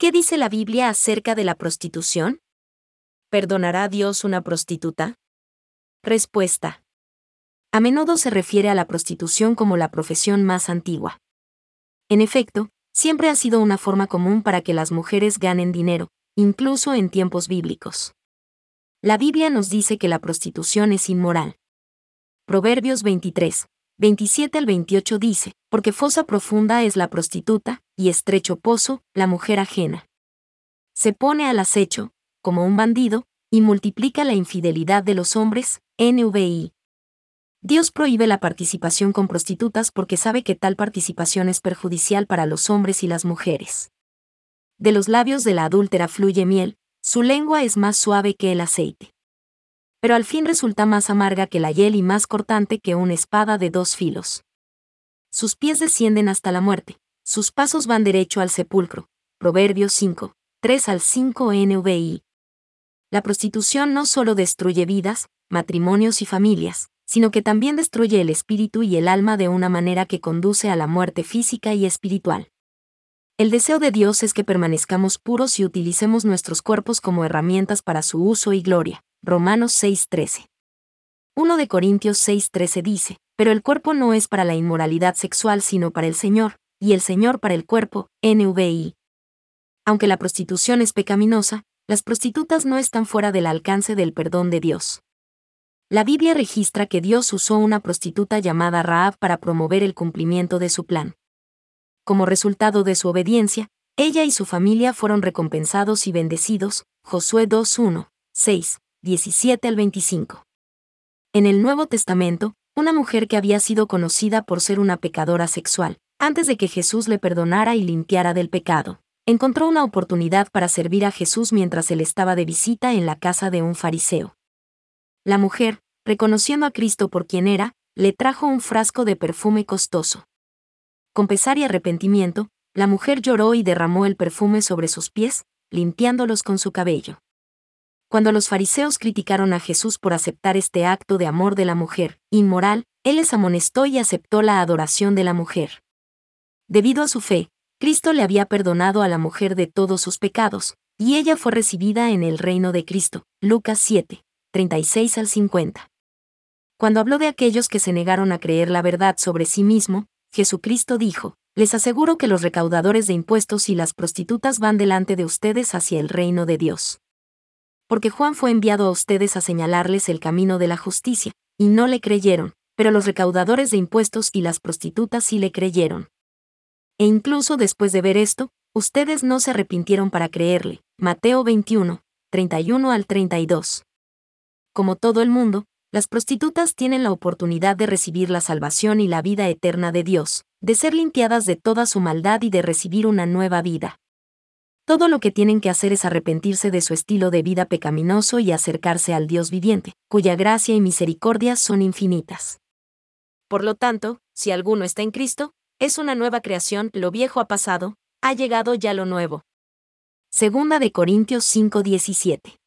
¿Qué dice la Biblia acerca de la prostitución? ¿Perdonará Dios una prostituta? Respuesta. A menudo se refiere a la prostitución como la profesión más antigua. En efecto, siempre ha sido una forma común para que las mujeres ganen dinero, incluso en tiempos bíblicos. La Biblia nos dice que la prostitución es inmoral. Proverbios 23, 27 al 28 dice, porque fosa profunda es la prostituta, y estrecho pozo, la mujer ajena. Se pone al acecho, como un bandido, y multiplica la infidelidad de los hombres, NVI. Dios prohíbe la participación con prostitutas porque sabe que tal participación es perjudicial para los hombres y las mujeres. De los labios de la adúltera fluye miel, su lengua es más suave que el aceite. Pero al fin resulta más amarga que la hiel y más cortante que una espada de dos filos. Sus pies descienden hasta la muerte, sus pasos van derecho al sepulcro. Proverbios 5, 3 al 5 NVI. La prostitución no solo destruye vidas, matrimonios y familias, sino que también destruye el espíritu y el alma de una manera que conduce a la muerte física y espiritual. El deseo de Dios es que permanezcamos puros y utilicemos nuestros cuerpos como herramientas para su uso y gloria. Romanos 6:13. 1 de Corintios 6:13 dice, pero el cuerpo no es para la inmoralidad sexual sino para el Señor, y el Señor para el cuerpo, NVI. Aunque la prostitución es pecaminosa, las prostitutas no están fuera del alcance del perdón de Dios. La Biblia registra que Dios usó una prostituta llamada Rahab para promover el cumplimiento de su plan. Como resultado de su obediencia, ella y su familia fueron recompensados y bendecidos. Josué 2:1, 6, 17 al 25. En el Nuevo Testamento, una mujer que había sido conocida por ser una pecadora sexual, antes de que Jesús le perdonara y limpiara del pecado, encontró una oportunidad para servir a Jesús mientras él estaba de visita en la casa de un fariseo. La mujer, reconociendo a Cristo por quien era, le trajo un frasco de perfume costoso. Con pesar y arrepentimiento, la mujer lloró y derramó el perfume sobre sus pies, limpiándolos con su cabello. Cuando los fariseos criticaron a Jesús por aceptar este acto de amor de la mujer, inmoral, él les amonestó y aceptó la adoración de la mujer. Debido a su fe, Cristo le había perdonado a la mujer de todos sus pecados, y ella fue recibida en el reino de Cristo. Lucas 7, 36 al 50. Cuando habló de aquellos que se negaron a creer la verdad sobre sí mismo, Jesucristo dijo, les aseguro que los recaudadores de impuestos y las prostitutas van delante de ustedes hacia el reino de Dios. Porque Juan fue enviado a ustedes a señalarles el camino de la justicia, y no le creyeron, pero los recaudadores de impuestos y las prostitutas sí le creyeron. E incluso después de ver esto, ustedes no se arrepintieron para creerle. Mateo 21, 31 al 32. Como todo el mundo, las prostitutas tienen la oportunidad de recibir la salvación y la vida eterna de Dios, de ser limpiadas de toda su maldad y de recibir una nueva vida. Todo lo que tienen que hacer es arrepentirse de su estilo de vida pecaminoso y acercarse al Dios viviente, cuya gracia y misericordia son infinitas. Por lo tanto, si alguno está en Cristo, es una nueva creación, lo viejo ha pasado, ha llegado ya lo nuevo. Segunda de Corintios 5:17.